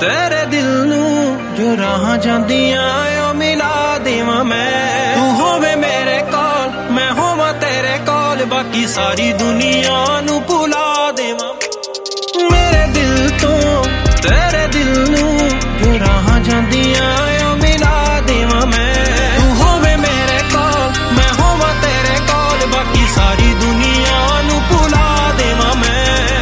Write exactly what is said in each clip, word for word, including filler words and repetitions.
तेरे दिल नू जो राह जांदियां ओ मिला देवां मैं। तू होवे मेरे कोल मैं होवां तेरे कोल, बाकी सारी दुनिया नू भुला देवां। मेरे दिल तो तेरे दिल नू जो राह जांदियां ओ मिला देवां मैं। तू होवे मेरे कोल मैं होवां तेरे कोल, बाकी सारी दुनिया नू भुला देवां मैं।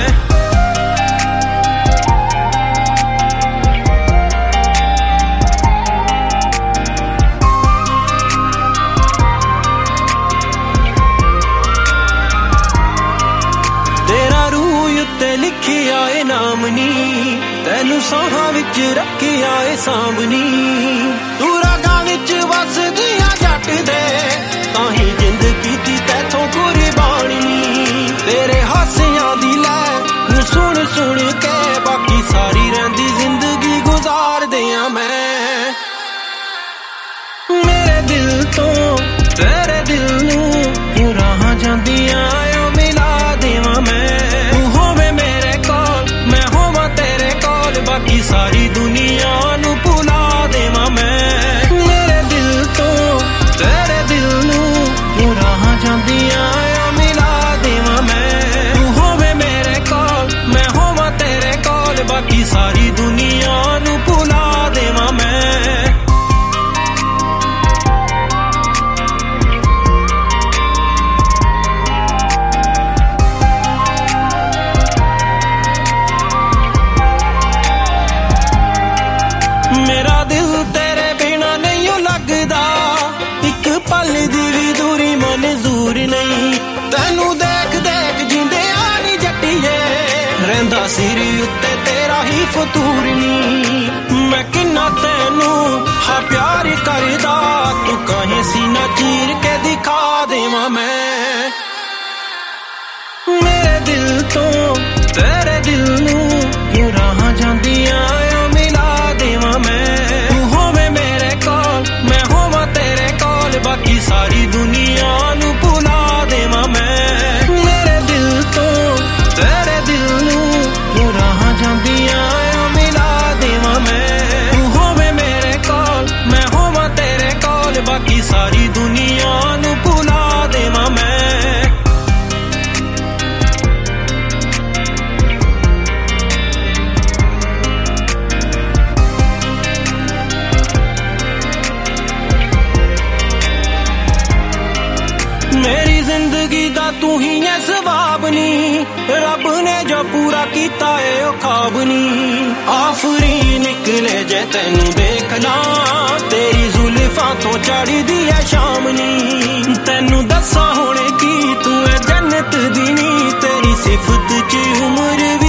लिखिया ए नामनी तैनू साहां विच रखिया ए सांभनी। तू रागां विच वसदियां जट दे ताही जिंद कीती तैथों कुर्बानी। तेरे हासियां दी लै नू सुन सुन के बाकी सारी रहिंदी जिंदगी गुजार दियां मैं। मेरे दिल तो तेरे दिल नू क्यों राह जांदियां ओ मिला देवां मैं। बाकी सारी दुनिया नू भुला देवां मैं। मेरे दिल तो तेरे दिल नू क्यों राह जांदियां ओ मिला देवां मैं। तू होवे मेरे कोल मैं होवां तेरे कोल, बाकी सारी दुनिया नू भुला देवां मैं। मेरा दिल तेरे बिना नहीं लगदा, एक पल दी भी दूरी मंजूर नहीं। तैनू देख देख जिंदे आनी जट्टिए रहिंदा सिर उत्ते तेरा ही फतूर नी। मैं किन्ना तैनू हा प्यार करदा, तू कहीं सीना चीर के दिखा देवां मैं। मेरे दिल तो तेरे दिल नू क्यों राह जांदियां ओ मिला देवां मैं। तू होवे मेरे कोल मैं होवां तेरे कोल, बाकी सारी दुनिया नू भुला देवां मैं। मेरे दिल तो तेरे दिल नू क्यों राह जांदियां ओ मिला देवां मैं। तू होवे मेरे कोल मैं होवां तेरे कोल, बाकी सारी दुनिया नू भुला देवां मैं। मेरी जिंदगी दा तू ही है सवाब नी, रब ने जो पूरा कीता है ओ ख्वाब नी। आफरी निकले जे तैनू देख ला, तेरी जुल्फां तो चढ़ी दी है शाम नी। तैनू दसा हुण की तू है जन्नत दी नी, तेरी सिफत च उम्र